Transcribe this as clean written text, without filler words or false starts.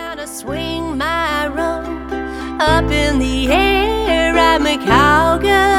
gonna swing my rope up in the air. I'm a cowgirl.